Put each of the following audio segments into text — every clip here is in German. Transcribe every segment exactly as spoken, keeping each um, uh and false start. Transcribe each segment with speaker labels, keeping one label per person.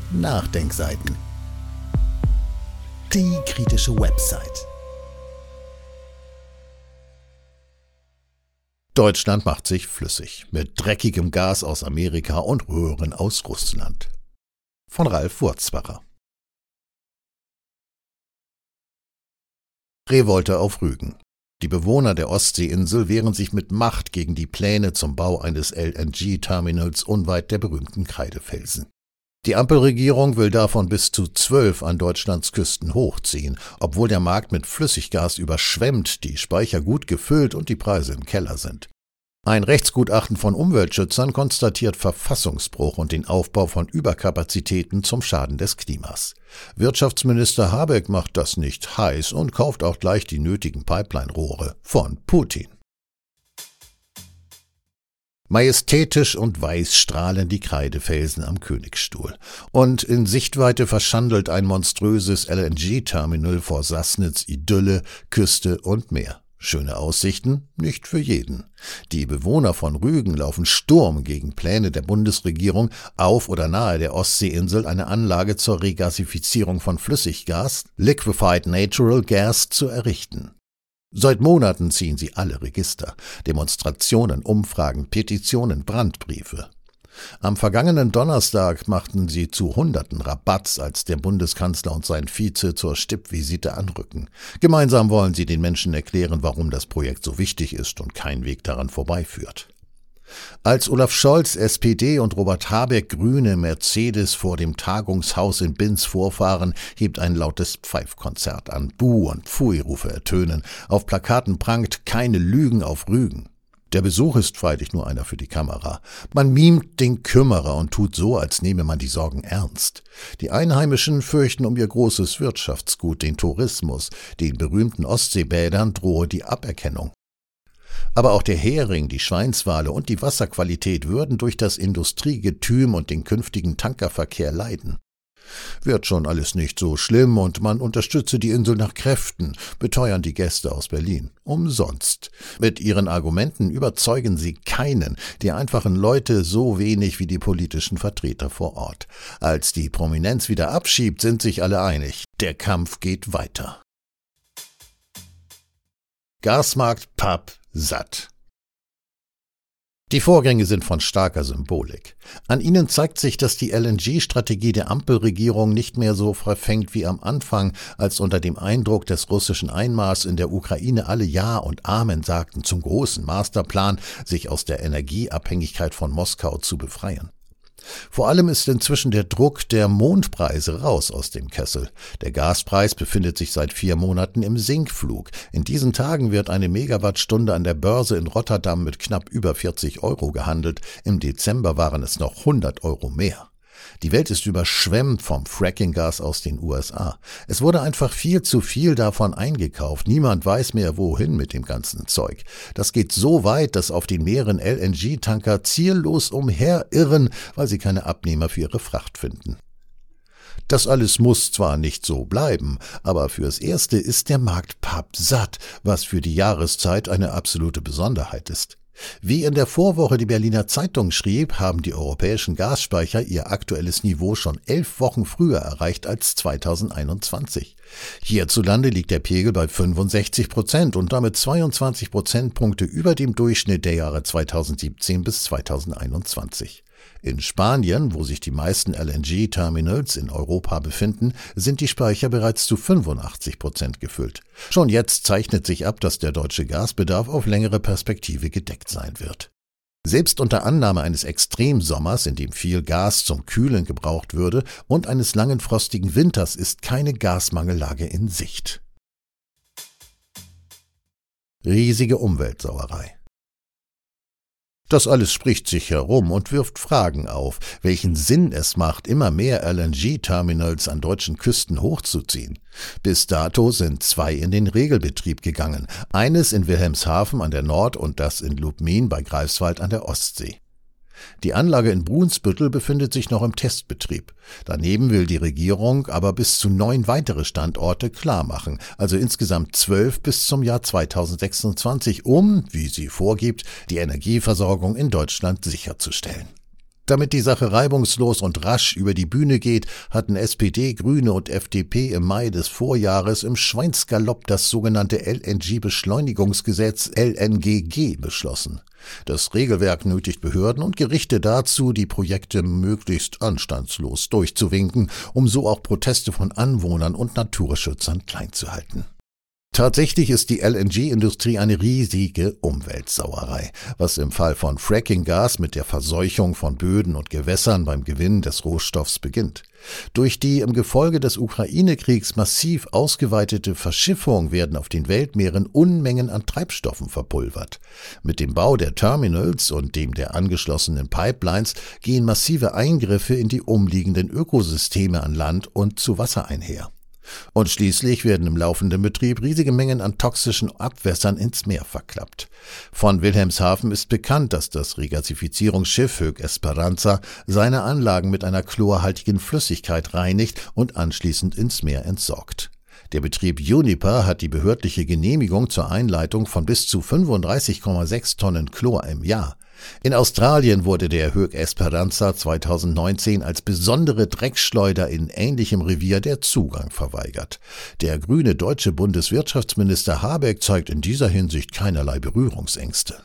Speaker 1: Nachdenkseiten. Die kritische Website. Deutschland macht sich flüssig mit dreckigem Gas aus Amerika und Röhren aus Russland. Von Ralf Wurzbacher. Revolte auf Rügen. Die Bewohner der Ostseeinsel wehren sich mit Macht gegen die Pläne zum Bau eines L N G-Terminals unweit der berühmten Kreidefelsen. Die Ampelregierung will davon bis zu zwölf an Deutschlands Küsten hochziehen, obwohl der Markt mit Flüssiggas überschwemmt, die Speicher gut gefüllt und die Preise im Keller sind. Ein Rechtsgutachten von Umweltschützern konstatiert Verfassungsbruch und den Aufbau von Überkapazitäten zum Schaden des Klimas. Wirtschaftsminister Habeck macht das nicht heiß und kauft auch gleich die nötigen Pipeline-Rohre von Putin. Majestätisch und weiß strahlen die Kreidefelsen am Königsstuhl. Und in Sichtweite verschandelt ein monströses L N G-Terminal vor Sassnitz Idylle, Küste und Meer. Schöne Aussichten, nicht für jeden. Die Bewohner von Rügen laufen Sturm gegen Pläne der Bundesregierung, auf oder nahe der Ostseeinsel eine Anlage zur Regasifizierung von Flüssiggas, Liquefied Natural Gas, zu errichten. Seit Monaten ziehen sie alle Register, Demonstrationen, Umfragen, Petitionen, Brandbriefe. Am vergangenen Donnerstag machten sie zu Hunderten Rabatz, als der Bundeskanzler und sein Vize zur Stippvisite anrücken. Gemeinsam wollen sie den Menschen erklären, warum das Projekt so wichtig ist und kein Weg daran vorbeiführt. Als Olaf Scholz, S P D, und Robert Habeck, Grüne, Mercedes vor dem Tagungshaus in Binz vorfahren, hebt ein lautes Pfeifkonzert an. Buh- und Pfui-Rufe ertönen. Auf Plakaten prangt „Keine Lügen auf Rügen". Der Besuch ist freilich nur einer für die Kamera. Man mimt den Kümmerer und tut so, als nehme man die Sorgen ernst. Die Einheimischen fürchten um ihr großes Wirtschaftsgut, den Tourismus. Den berühmten Ostseebädern drohe die Aberkennung. Aber auch der Hering, die Schweinswale und die Wasserqualität würden durch das Industriegetüm und den künftigen Tankerverkehr leiden. Wird schon alles nicht so schlimm und man unterstütze die Insel nach Kräften, beteuern die Gäste aus Berlin. Umsonst. Mit ihren Argumenten überzeugen sie keinen, die einfachen Leute so wenig wie die politischen Vertreter vor Ort. Als die Prominenz wieder abschiebt, sind sich alle einig. Der Kampf geht weiter. Gasmarkt papp satt. Die Vorgänge sind von starker Symbolik. An ihnen zeigt sich, dass die L N G-Strategie der Ampelregierung nicht mehr so verfängt wie am Anfang, als unter dem Eindruck des russischen Einmarschs in der Ukraine alle Ja und Amen sagten zum großen Masterplan, sich aus der Energieabhängigkeit von Moskau zu befreien. Vor allem ist inzwischen der Druck der Mondpreise raus aus dem Kessel. Der Gaspreis befindet sich seit vier Monaten im Sinkflug. In diesen Tagen wird eine Megawattstunde an der Börse in Rotterdam mit knapp über vierzig Euro gehandelt. Im Dezember waren es noch hundert Euro mehr. Die Welt ist überschwemmt vom Fracking-Gas aus den U S A. Es wurde einfach viel zu viel davon eingekauft. Niemand weiß mehr, wohin mit dem ganzen Zeug. Das geht so weit, dass auf den Meeren L N G-Tanker ziellos umherirren, weil sie keine Abnehmer für ihre Fracht finden. Das alles muss zwar nicht so bleiben, aber fürs Erste ist der Markt pappsatt, was für die Jahreszeit eine absolute Besonderheit ist. Wie in der Vorwoche die Berliner Zeitung schrieb, haben die europäischen Gasspeicher ihr aktuelles Niveau schon elf Wochen früher erreicht als zweitausendeinundzwanzig. Hierzulande liegt der Pegel bei fünfundsechzig Prozent und damit zweiundzwanzig Prozentpunkte über dem Durchschnitt der Jahre zweitausendsiebzehn bis zweitausendeinundzwanzig. In Spanien, wo sich die meisten L N G-Terminals in Europa befinden, sind die Speicher bereits zu fünfundachtzig Prozent gefüllt. Schon jetzt zeichnet sich ab, dass der deutsche Gasbedarf auf längere Perspektive gedeckt sein wird. Selbst unter Annahme eines Extremsommers, in dem viel Gas zum Kühlen gebraucht würde, und eines langen frostigen Winters ist keine Gasmangellage in Sicht. Riesige Umweltsauerei. Das alles spricht sich herum und wirft Fragen auf, welchen Sinn es macht, immer mehr L N G-Terminals an deutschen Küsten hochzuziehen. Bis dato sind zwei in den Regelbetrieb gegangen, eines in Wilhelmshaven an der Nord- und das in Lubmin bei Greifswald an der Ostsee. Die Anlage in Brunsbüttel befindet sich noch im Testbetrieb. Daneben will die Regierung aber bis zu neun weitere Standorte klarmachen, also insgesamt zwölf bis zum Jahr zweitausendsechsundzwanzig, um, wie sie vorgibt, die Energieversorgung in Deutschland sicherzustellen. Damit die Sache reibungslos und rasch über die Bühne geht, hatten S P D, Grüne und F D P im Mai des Vorjahres im Schweinsgalopp das sogenannte L N G-Beschleunigungsgesetz L N G G beschlossen. Das Regelwerk nötigt Behörden und Gerichte dazu, die Projekte möglichst anstandslos durchzuwinken, um so auch Proteste von Anwohnern und Naturschützern klein zu halten. Tatsächlich ist die L N G-Industrie eine riesige Umweltsauerei, was im Fall von Fracking-Gas mit der Verseuchung von Böden und Gewässern beim Gewinn des Rohstoffs beginnt. Durch die im Gefolge des Ukraine-Kriegs massiv ausgeweitete Verschiffung werden auf den Weltmeeren Unmengen an Treibstoffen verpulvert. Mit dem Bau der Terminals und dem der angeschlossenen Pipelines gehen massive Eingriffe in die umliegenden Ökosysteme an Land und zu Wasser einher. Und schließlich werden im laufenden Betrieb riesige Mengen an toxischen Abwässern ins Meer verklappt. Von Wilhelmshaven ist bekannt, dass das Regasifizierungsschiff Höegh Esperanza seine Anlagen mit einer chlorhaltigen Flüssigkeit reinigt und anschließend ins Meer entsorgt. Der Betrieb Uniper hat die behördliche Genehmigung zur Einleitung von bis zu fünfunddreißig Komma sechs Tonnen Chlor im Jahr. In Australien wurde der Höegh Esperanza zweitausendneunzehn als besondere Dreckschleuder in ähnlichem Revier der Zugang verweigert. Der grüne deutsche Bundeswirtschaftsminister Habeck zeigt in dieser Hinsicht keinerlei Berührungsängste.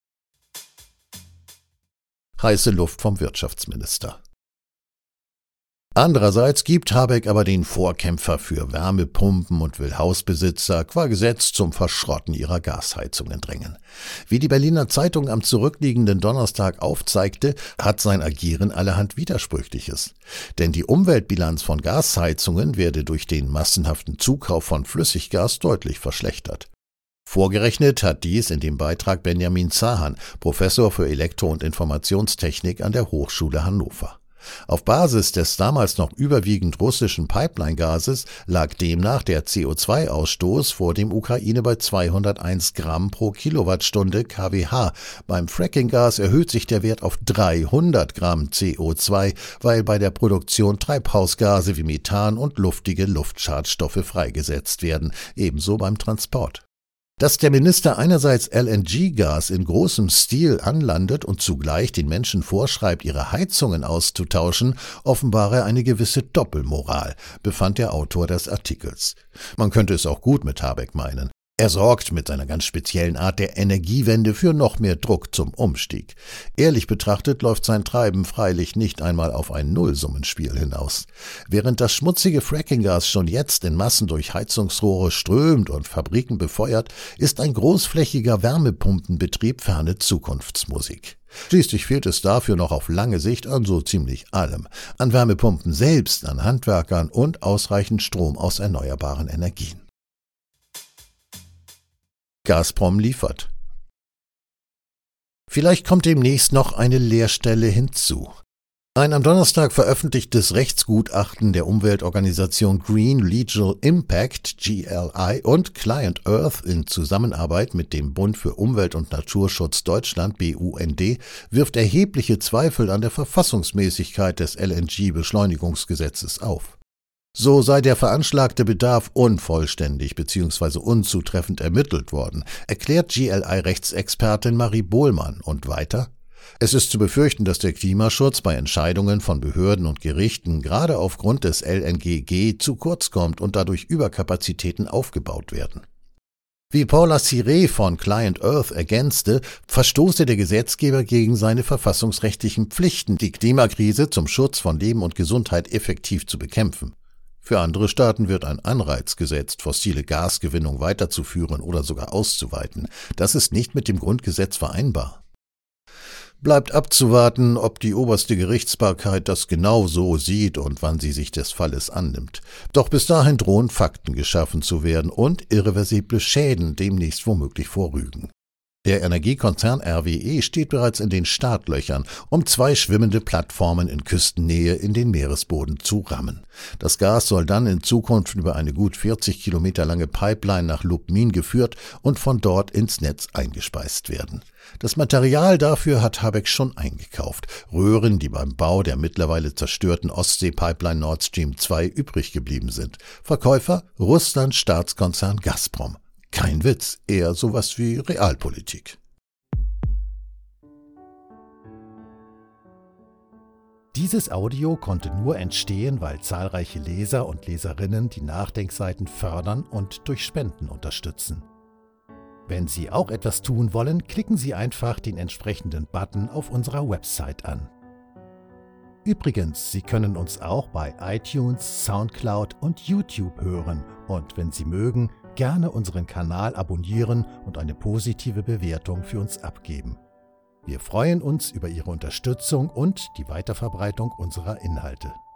Speaker 1: Heiße Luft vom Wirtschaftsminister. Andererseits gibt Habeck aber den Vorkämpfer für Wärmepumpen und will Hausbesitzer qua Gesetz zum Verschrotten ihrer Gasheizungen drängen. Wie die Berliner Zeitung am zurückliegenden Donnerstag aufzeigte, hat sein Agieren allerhand Widersprüchliches. Denn die Umweltbilanz von Gasheizungen werde durch den massenhaften Zukauf von Flüssiggas deutlich verschlechtert. Vorgerechnet hat dies in dem Beitrag Benjamin Zahan, Professor für Elektro- und Informationstechnik an der Hochschule Hannover. Auf Basis des damals noch überwiegend russischen Pipeline-Gases lag demnach der C O zwei Ausstoß vor dem Ukraine bei zweihunderteins Gramm pro Kilowattstunde K W H. Beim Fracking-Gas erhöht sich der Wert auf dreihundert Gramm C O zwei, weil bei der Produktion Treibhausgase wie Methan und luftige Luftschadstoffe freigesetzt werden, ebenso beim Transport. Dass der Minister einerseits L N G-Gas in großem Stil anlandet und zugleich den Menschen vorschreibt, ihre Heizungen auszutauschen, offenbare eine gewisse Doppelmoral, befand der Autor des Artikels. Man könnte es auch gut mit Habeck meinen. Er sorgt mit seiner ganz speziellen Art der Energiewende für noch mehr Druck zum Umstieg. Ehrlich betrachtet läuft sein Treiben freilich nicht einmal auf ein Nullsummenspiel hinaus. Während das schmutzige Frackinggas schon jetzt in Massen durch Heizungsrohre strömt und Fabriken befeuert, ist ein großflächiger Wärmepumpenbetrieb ferne Zukunftsmusik. Schließlich fehlt es dafür noch auf lange Sicht an so ziemlich allem. An Wärmepumpen selbst, an Handwerkern und ausreichend Strom aus erneuerbaren Energien. Gazprom liefert. Vielleicht kommt demnächst noch eine Leerstelle hinzu. Ein am Donnerstag veröffentlichtes Rechtsgutachten der Umweltorganisation Green Legal Impact G L I und Client Earth in Zusammenarbeit mit dem Bund für Umwelt- und Naturschutz Deutschland B U N D wirft erhebliche Zweifel an der Verfassungsmäßigkeit des L N G-Beschleunigungsgesetzes auf. So sei der veranschlagte Bedarf unvollständig bzw. unzutreffend ermittelt worden, erklärt G L I-Rechtsexpertin Marie Bohlmann und weiter: Es ist zu befürchten, dass der Klimaschutz bei Entscheidungen von Behörden und Gerichten gerade aufgrund des L N G G zu kurz kommt und dadurch Überkapazitäten aufgebaut werden. Wie Paula Siré von Client Earth ergänzte, verstoße der Gesetzgeber gegen seine verfassungsrechtlichen Pflichten, die Klimakrise zum Schutz von Leben und Gesundheit effektiv zu bekämpfen. Für andere Staaten wird ein Anreiz gesetzt, fossile Gasgewinnung weiterzuführen oder sogar auszuweiten. Das ist nicht mit dem Grundgesetz vereinbar. Bleibt abzuwarten, ob die oberste Gerichtsbarkeit das genau so sieht und wann sie sich des Falles annimmt. Doch bis dahin drohen Fakten geschaffen zu werden und irreversible Schäden demnächst womöglich vorrügen. Der Energiekonzern R W E steht bereits in den Startlöchern, um zwei schwimmende Plattformen in Küstennähe in den Meeresboden zu rammen. Das Gas soll dann in Zukunft über eine gut vierzig Kilometer lange Pipeline nach Lubmin geführt und von dort ins Netz eingespeist werden. Das Material dafür hat Habeck schon eingekauft. Röhren, die beim Bau der mittlerweile zerstörten Ostsee-Pipeline Nord Stream zwei übrig geblieben sind. Verkäufer Russlands Staatskonzern Gazprom. Kein Witz, eher sowas wie Realpolitik. Dieses Audio konnte nur entstehen, weil zahlreiche Leser und Leserinnen die Nachdenkseiten fördern und durch Spenden unterstützen. Wenn Sie auch etwas tun wollen, klicken Sie einfach den entsprechenden Button auf unserer Website an. Übrigens, Sie können uns auch bei iTunes, Soundcloud und YouTube hören und wenn Sie mögen, gerne unseren Kanal abonnieren und eine positive Bewertung für uns abgeben. Wir freuen uns über Ihre Unterstützung und die Weiterverbreitung unserer Inhalte.